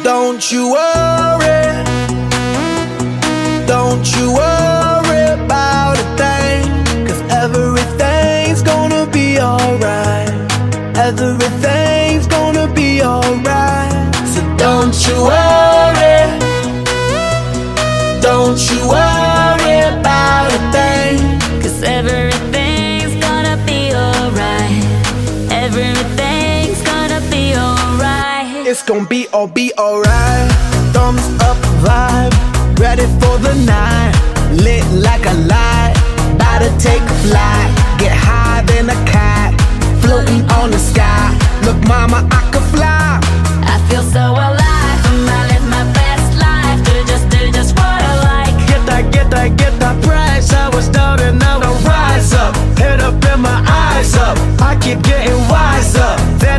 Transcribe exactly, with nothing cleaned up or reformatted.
Don't you worry, don't you worry about a thing, 'cause everything's gonna be alright. Everything's gonna be alright. So don't you worry, don't you worry about a thing, 'cause everything's gonna be alright. Everything's gonna be alright. it's gonna be all be alright. Thumbs up vibe, ready for the night. Lit like a light, about to take a flight. Get higher than a cat, floating on the sky. Look mama, I could fly. I feel so